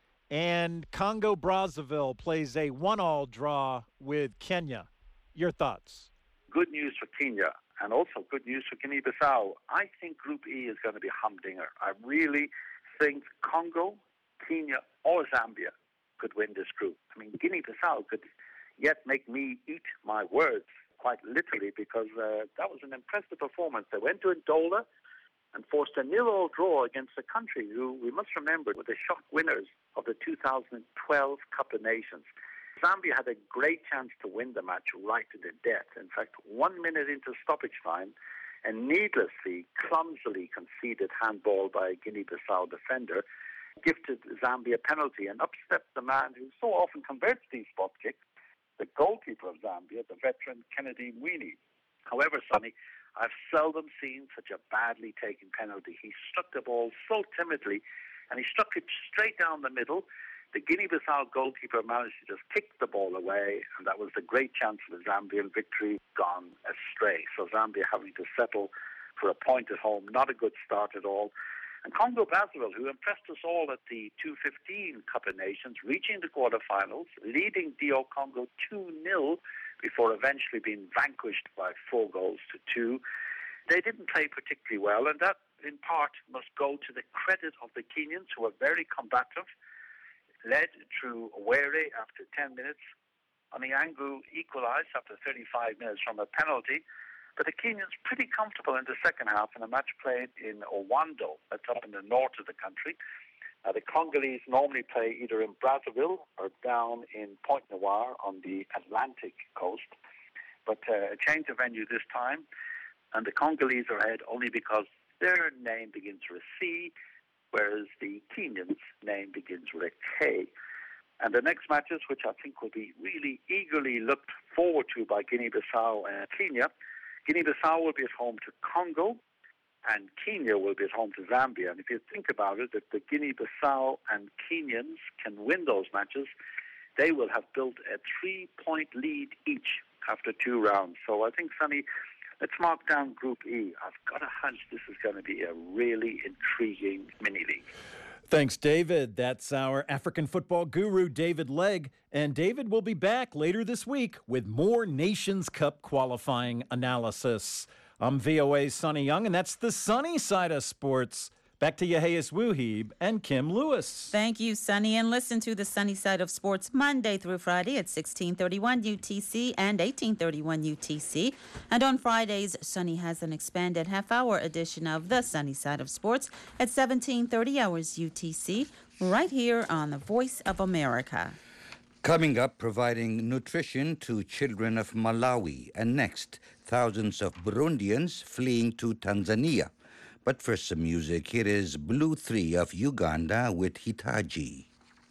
And Congo-Brazzaville plays a one-all draw with Kenya. Your thoughts? Good news for Kenya, and also good news for Guinea-Bissau. I think Group E is going to be a humdinger. I really think Congo, Kenya, or Zambia could win this group. I mean, Guinea-Bissau could yet make me eat my words, quite literally, because uh, that was an impressive performance. They went to Ndola and forced a nil-all draw against a country who, we must remember, were the shock winners of the two thousand twelve Cup of Nations. Zambia had a great chance to win the match right to the death. In fact, one minute into stoppage time, and needlessly, clumsily conceded handball by a Guinea-Bissau defender, gifted Zambia a penalty and upset the man who so often converts these spot kicks, the goalkeeper of Zambia, the veteran Kennedy Mwini. However, Sonny, I've seldom seen such a badly taken penalty. He struck the ball so timidly, and he struck it straight down the middle. The Guinea-Bissau goalkeeper managed to just kick the ball away, and that was the great chance for the Zambian victory gone astray. So Zambia having to settle for a point at home, not a good start at all. And Congo-Brazzaville, who impressed us all at the two fifteen Cup of Nations, reaching the quarterfinals, leading D R Congo two nil before eventually being vanquished by four goals to two. They didn't play particularly well, and that, in part, must go to the credit of the Kenyans, who were very combative, led through Were after ten minutes. Oniangu equalised after thirty-five minutes from a penalty. But the Kenyans pretty comfortable in the second half in a match played in Owando, that's up in the north of the country. Uh, the Congolese normally play either in Brazzaville or down in Pointe Noire on the Atlantic coast. But uh, a change of venue this time, and the Congolese are ahead only because their name begins with a C, whereas the Kenyans' name begins with a K. And the next matches, which I think will be really eagerly looked forward to by Guinea-Bissau and Kenya, Guinea-Bissau will be at home to Congo, and Kenya will be at home to Zambia. And if you think about it, if the Guinea-Bissau and Kenyans can win those matches, they will have built a three-point lead each after two rounds. So I think, Sonny, let's mark down Group E. I've got a hunch this is going to be a really intriguing mini-league. Thanks, David. That's our African football guru, David Legg. And David will be back later this week with more Nations Cup qualifying analysis. I'm V O A's Sonny Young, and that's the sunny side of sports. Back to Yahayas Wuhib and Kim Lewis. Thank you, Sonny. And listen to the sunny side of sports Monday through Friday at sixteen thirty-one U T C and eighteen thirty-one U T C. And on Fridays, Sonny has an expanded half-hour edition of the sunny side of sports at seventeen thirty hours U T C, right here on the Voice of America. Coming up, providing nutrition to children of Malawi. And next, thousands of Burundians fleeing to Tanzania. But first, some music. Here is Blue three of Uganda with Hitaji.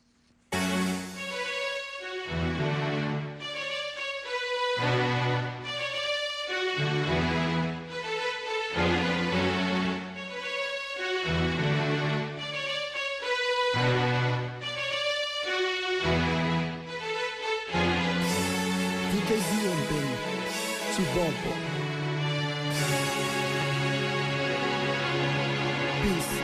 Chibombo. Peace.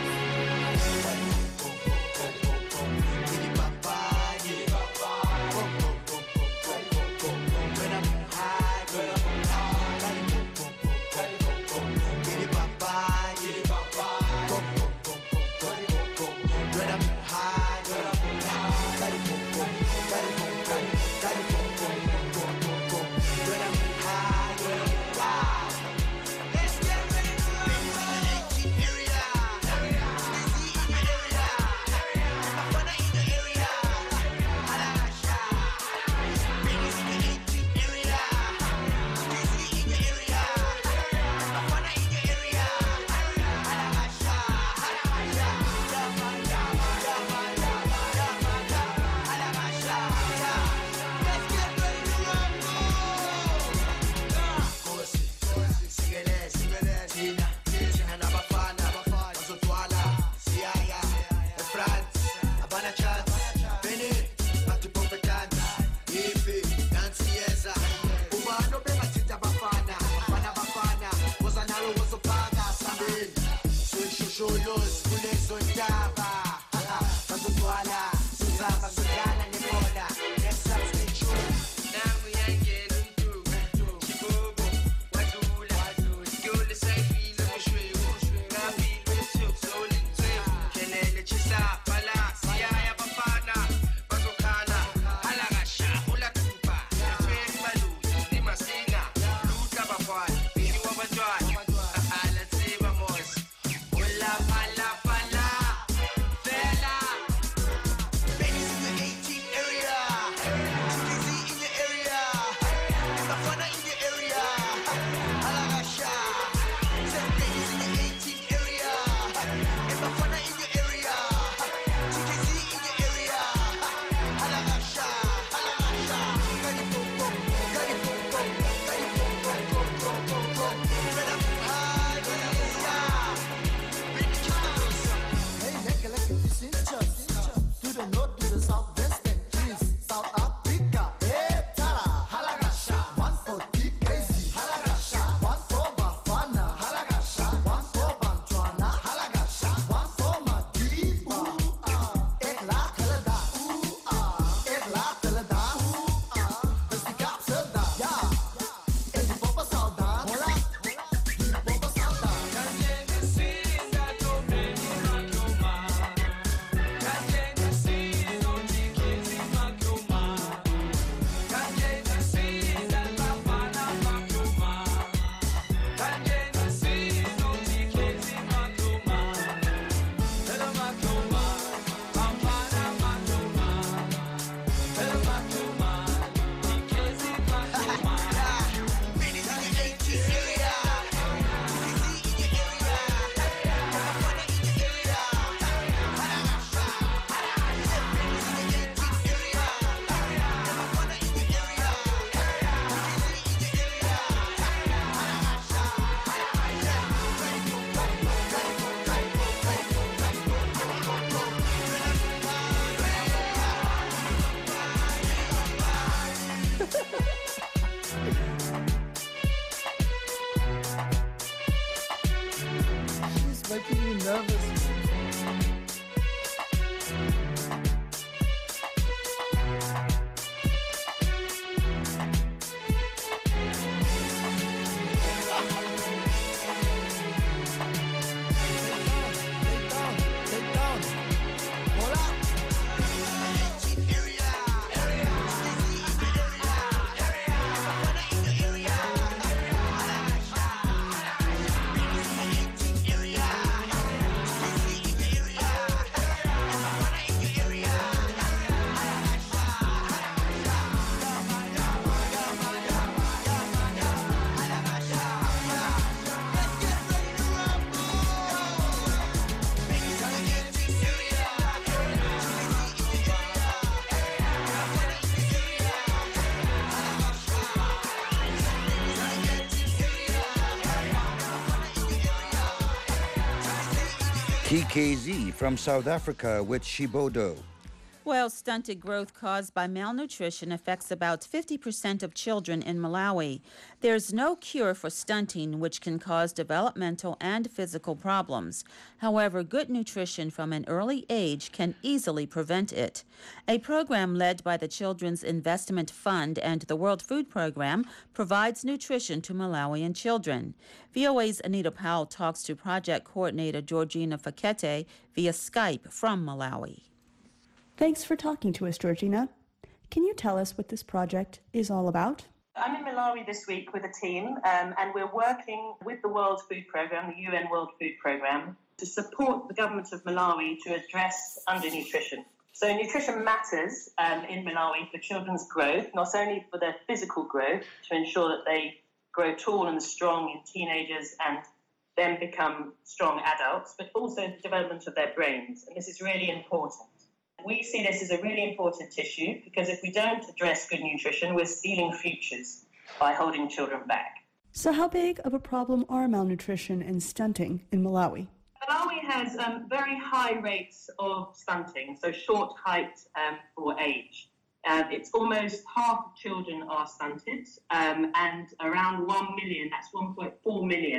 T K Z from South Africa with Shibodo. Well, stunted growth caused by malnutrition affects about fifty percent of children in Malawi. There's no cure for stunting, which can cause developmental and physical problems. However, good nutrition from an early age can easily prevent it. A program led by the Children's Investment Fund and the World Food Program provides nutrition to Malawian children. V O A's Anita Powell talks to project coordinator Georgina Fakete via Skype from Malawi. Thanks for talking to us, Georgina. Can you tell us what this project is all about? I'm in Malawi this week with a team, um, and we're working with the World Food Programme, the U N World Food Programme, to support the government of Malawi to address undernutrition. So nutrition matters um, in Malawi for children's growth, not only for their physical growth, to ensure that they grow tall and strong in teenagers and then become strong adults, but also the development of their brains. And this is really important. We see this as a really important issue because if we don't address good nutrition, we're stealing futures by holding children back. So how big of a problem are malnutrition and stunting in Malawi? Malawi has um, very high rates of stunting, so short height um, for age. Uh, it's almost half of children are stunted, um, and around one million, that's one point four million,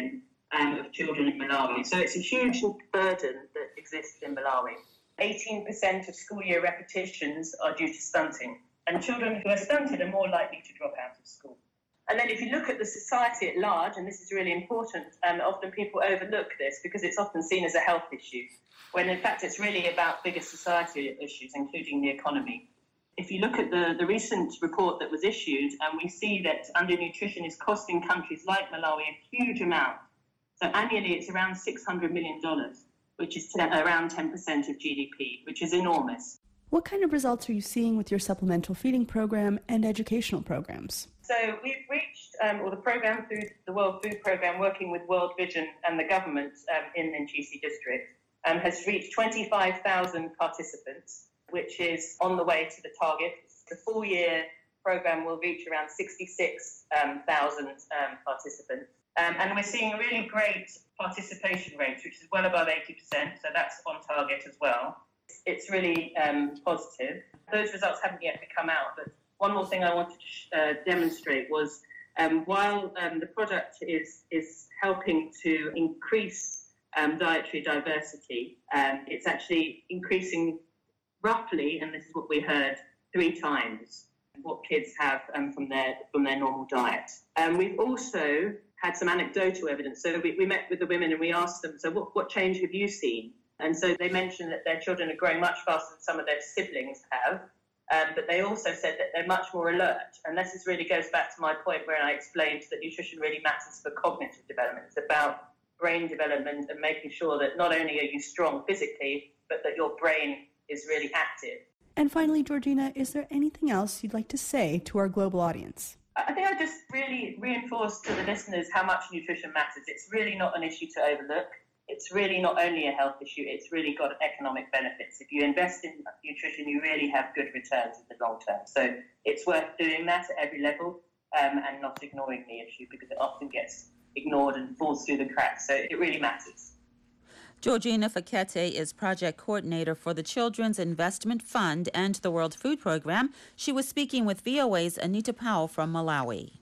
um, of children in Malawi. So it's a huge burden that exists in Malawi. eighteen percent of school year repetitions are due to stunting, and children who are stunted are more likely to drop out of school. And then if you look at the society at large, and this is really important, um, often people overlook this because it's often seen as a health issue, when in fact it's really about bigger society issues, including the economy. If you look at the, the recent report that was issued, and um, we see that undernutrition is costing countries like Malawi a huge amount. So annually it's around six hundred million dollars, which is ten, around ten percent of G D P, which is enormous. What kind of results are you seeing with your supplemental feeding program and educational programs? So we've reached, um, or the program through the World Food Program, working with World Vision and the government um, in Nchisi district, um, has reached twenty-five thousand participants, which is on the way to the target. The full-year program will reach around sixty-six thousand um, um, participants. Um, and we're seeing a really great participation rate, which is well above eighty percent, so that's on target as well. It's really um, positive. Those results haven't yet come out, but one more thing I wanted to uh, demonstrate was um, while um, the product is, is helping to increase um, dietary diversity, um, it's actually increasing roughly, and this is what we heard, three times what kids have um, from their from their normal diet. Um, we've also had some anecdotal evidence. So we, we met with the women and we asked them, so what, what change have you seen? And so they mentioned that their children are growing much faster than some of their siblings have, um, but they also said that they're much more alert. And this is really goes back to my point where I explained that nutrition really matters for cognitive development. It's about brain development and making sure that not only are you strong physically, but that your brain is really active. And finally, Georgina, is there anything else you'd like to say to our global audience? I think I just really reinforce to the listeners how much nutrition matters. It's really not an issue to overlook. It's really not only a health issue, it's really got economic benefits. If you invest in nutrition, you really have good returns in the long term. So it's worth doing that at every level um, and not ignoring the issue because it often gets ignored and falls through the cracks. So it really matters. Georgina Fakete is project coordinator for the Children's Investment Fund and the World Food Program. She was speaking with V O A's Anita Powell from Malawi.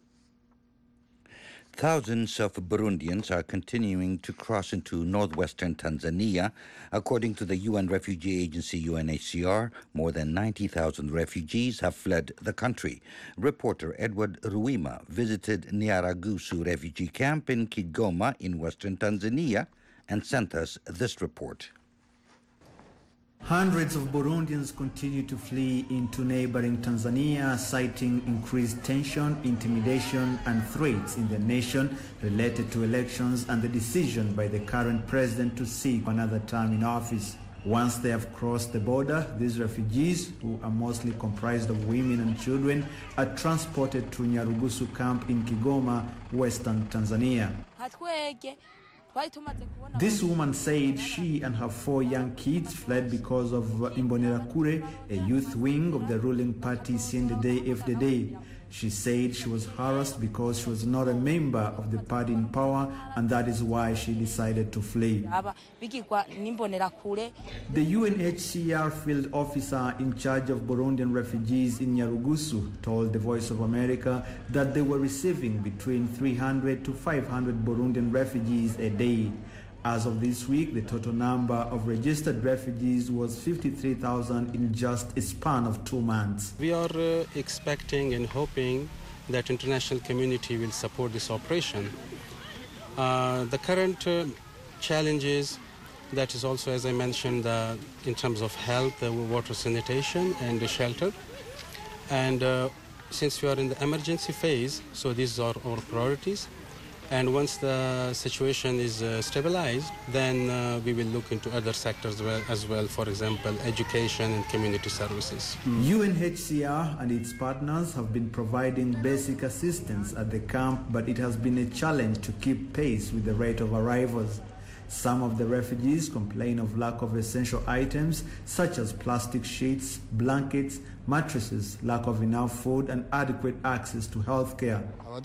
Thousands of Burundians are continuing to cross into northwestern Tanzania. According to the U N refugee agency U N H C R, more than ninety thousand refugees have fled the country. Reporter Edward Ruima visited Nyaragusu refugee camp in Kigoma in western Tanzania and sent us this report. Hundreds of Burundians continue to flee into neighboring Tanzania, citing increased tension, intimidation, and threats in the nation related to elections and the decision by the current president to seek another term in office. Once they have crossed the border, these refugees, who are mostly comprised of women and children, are transported to Nyarugusu camp in Kigoma, western Tanzania. This woman said she and her four young kids fled because of Imbonerakure, a youth wing of the ruling party C N D D F D D. She said she was harassed because she was not a member of the party in power, and that is why she decided to flee. The U N H C R field officer in charge of Burundian refugees in Nyarugusu told the Voice of America that they were receiving between three hundred to five hundred Burundian refugees a day. As of this week, the total number of registered refugees was fifty-three thousand in just a span of two months. We are uh, expecting and hoping that international community will support this operation. Uh, the current uh, challenges, that is also, as I mentioned, uh, in terms of health, uh, water sanitation, and the shelter. And uh, since we are in the emergency phase, so these are our priorities. And once the situation is uh, stabilized, then uh, we will look into other sectors well, as well, for example, education and community services. U N H C R and its partners have been providing basic assistance at the camp, but it has been a challenge to keep pace with the rate of arrivals. Some of the refugees complain of lack of essential items such as plastic sheets, blankets, mattresses, lack of enough food, and adequate access to health care.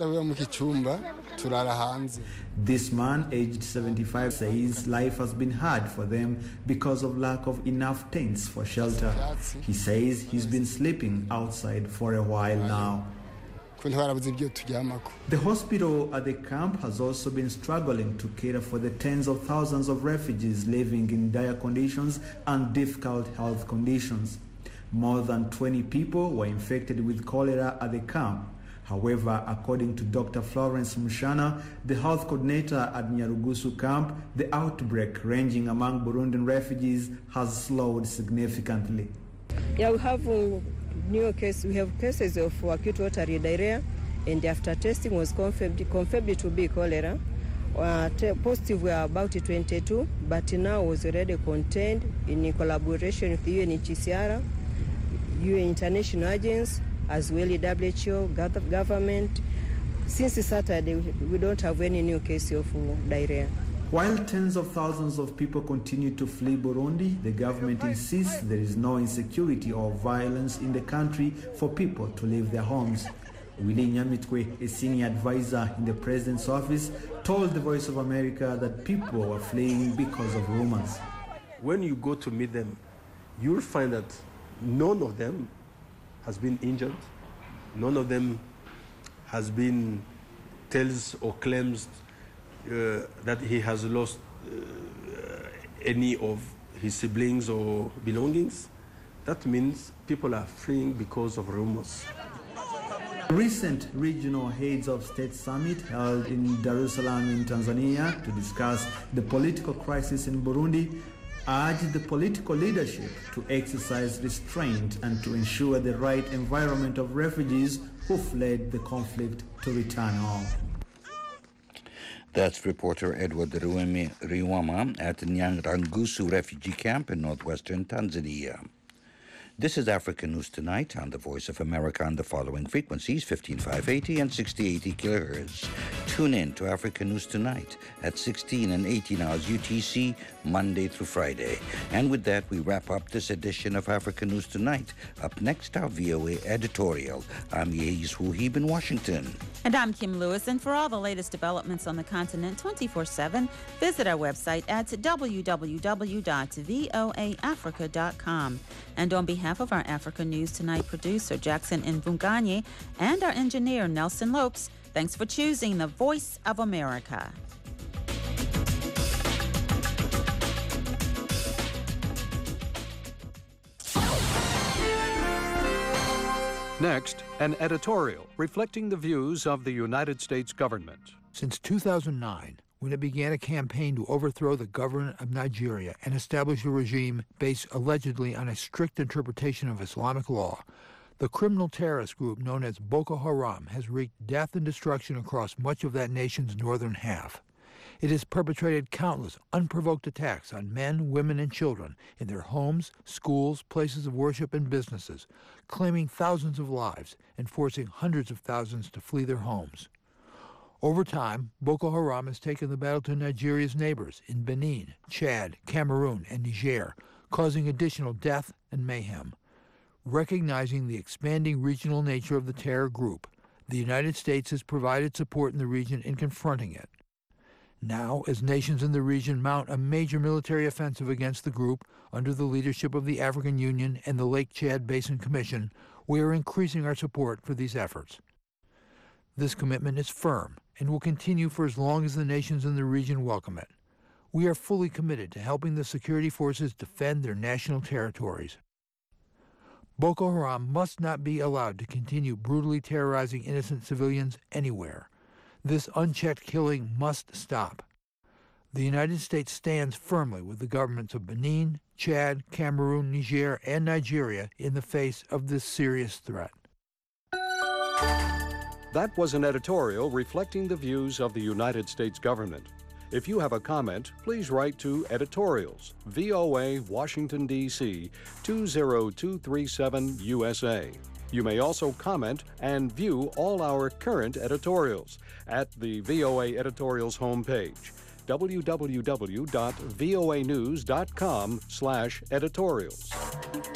This man, aged seventy-five, says life has been hard for them because of lack of enough tents for shelter. He says he's been sleeping outside for a while now. The hospital at the camp has also been struggling to cater for the tens of thousands of refugees living in dire conditions and difficult health conditions. More than twenty people were infected with cholera at the camp. However, according to Doctor Florence Mushana, the health coordinator at Nyarugusu camp, the outbreak ranging among Burundian refugees has slowed significantly. Yeah, we have uh, new case. We have cases of acute watery diarrhea, and after testing was confirmed confirmed to be cholera. Uh, positive were about twenty-two, but now was already contained in collaboration with U N H C R, U N international agents, as well as W H O, government. Since Saturday, we don't have any new case of diarrhea. While tens of thousands of people continue to flee Burundi, the government insists there is no insecurity or violence in the country for people to leave their homes. Willie Nyamitwe, a senior advisor in the president's office, told the Voice of America that people were fleeing because of rumors. When you go to meet them, you'll find that none of them has been injured. None of them has been tells or claims uh, that he has lost uh, any of his siblings or belongings. That means people are fleeing because of rumors. A recent regional heads of state summit held in Dar es Salaam in Tanzania to discuss the political crisis in Burundi urged the political leadership to exercise restraint and to ensure the right environment of refugees who fled the conflict to return home. That's reporter Edward Riwama at Nyarugusu refugee camp in northwestern Tanzania. This is Africa News Tonight on the Voice of America on the following frequencies, fifteen five eighty and sixty eighty kilohertz. Tune in to Africa News Tonight at sixteen and eighteen hours U T C, Monday through Friday. And with that, we wrap up this edition of Africa News Tonight. Up next, our V O A editorial. I'm Yehiz Wuhib in Washington. And I'm Kim Lewis, and for all the latest developments on the continent twenty-four seven, visit our website at w w w dot voa africa dot com. And on behalf of our Africa News Tonight producer, Jackson Nvunganye, and our engineer, Nelson Lopes, thanks for choosing the Voice of America. Next, an editorial reflecting the views of the United States government. Since two thousand nine, when it began a campaign to overthrow the government of Nigeria and establish a regime based allegedly on a strict interpretation of Islamic law, the criminal terrorist group known as Boko Haram has wreaked death and destruction across much of that nation's northern half. It has perpetrated countless unprovoked attacks on men, women, and children in their homes, schools, places of worship, and businesses, claiming thousands of lives and forcing hundreds of thousands to flee their homes. Over time, Boko Haram has taken the battle to Nigeria's neighbors in Benin, Chad, Cameroon, and Niger, causing additional death and mayhem. Recognizing the expanding regional nature of the terror group, the United States has provided support in the region in confronting it. Now, as nations in the region mount a major military offensive against the group under the leadership of the African Union and the Lake Chad Basin Commission, we are increasing our support for these efforts. This commitment is firm and will continue for as long as the nations in the region welcome it. We are fully committed to helping the security forces defend their national territories. Boko Haram must not be allowed to continue brutally terrorizing innocent civilians anywhere. This unchecked killing must stop. The United States stands firmly with the governments of Benin, Chad, Cameroon, Niger, and Nigeria in the face of this serious threat. That was an editorial reflecting the views of the United States government. If you have a comment, please write to Editorials, V O A, Washington, D C two zero two three seven U S A. You may also comment and view all our current editorials at the V O A Editorials homepage, w w w dot voa news dot com slash editorials.